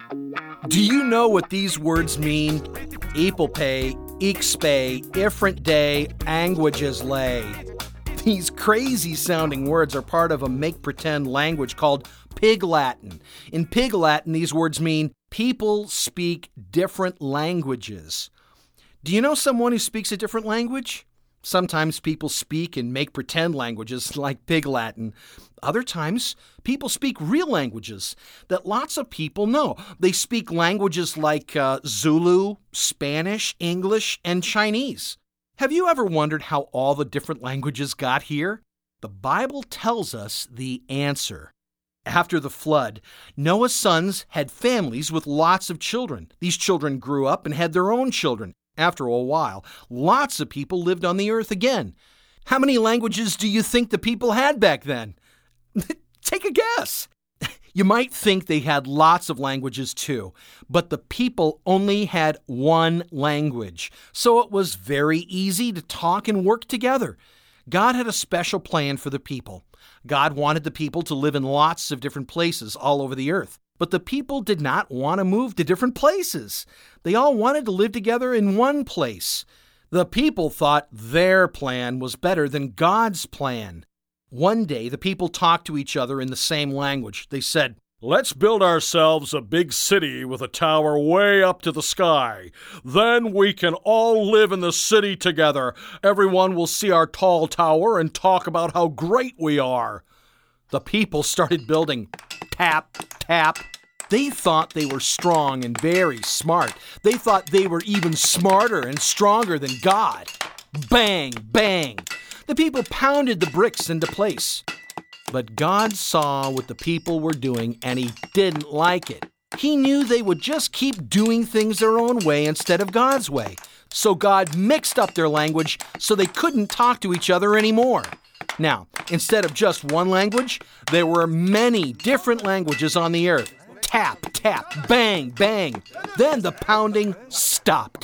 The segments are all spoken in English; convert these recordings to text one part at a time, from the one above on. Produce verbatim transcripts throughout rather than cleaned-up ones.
Do you know what these words mean? Eepelpay, ixpay, ifrent day, anguages lay. These crazy-sounding words are part of a make-pretend language called Pig Latin. In Pig Latin, these words mean people speak different languages. Do you know someone who speaks a different language? Sometimes people speak and make pretend languages like Pig Latin. Other times, people speak real languages that lots of people know. They speak languages like uh, Zulu, Spanish, English, and Chinese. Have you ever wondered how all the different languages got here? The Bible tells us the answer. After the flood, Noah's sons had families with lots of children. These children grew up and had their own children. After a while, lots of people lived on the earth again. How many languages do you think the people had back then? Take a guess. You might think they had lots of languages too, but the people only had one language, so it was very easy to talk and work together. God had a special plan for the people. God wanted the people to live in lots of different places all over the earth. But the people did not want to move to different places. They all wanted to live together in one place. The people thought their plan was better than God's plan. One day, the people talked to each other in the same language. They said, "Let's build ourselves a big city with a tower way up to the sky. Then we can all live in the city together. Everyone will see our tall tower and talk about how great we are." The people started building. Tap, tap. They thought they were strong and very smart. They thought they were even smarter and stronger than God. Bang, bang. The people pounded the bricks into place. But God saw what the people were doing, and he didn't like it. He knew they would just keep doing things their own way instead of God's way. So God mixed up their language so they couldn't talk to each other anymore. Now, instead of just one language, there were many different languages on the earth. Tap, tap, bang, bang. Then the pounding stopped.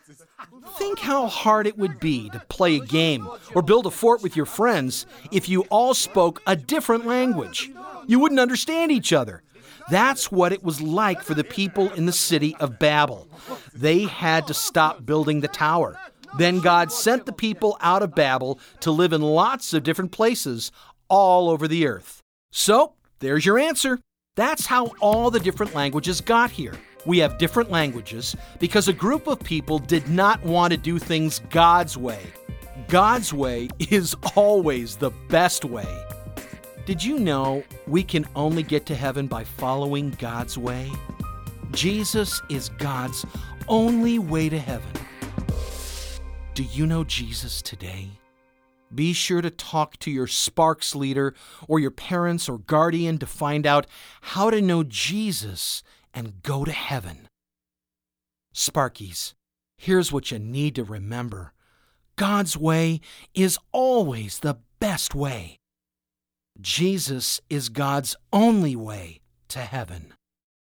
Think how hard it would be to play a game or build a fort with your friends if you all spoke a different language. You wouldn't understand each other. That's what it was like for the people in the city of Babel. They had to stop building the tower. Then God sent the people out of Babel to live in lots of different places all over the earth. So, there's your answer. That's how all the different languages got here. We have different languages because a group of people did not want to do things God's way. God's way is always the best way. Did you know we can only get to heaven by following God's way? Jesus is God's only way to heaven. Do you know Jesus today? Be sure to talk to your Sparks leader or your parents or guardian to find out how to know Jesus and go to heaven. Sparkies, here's what you need to remember. God's way is always the best way. Jesus is God's only way to heaven.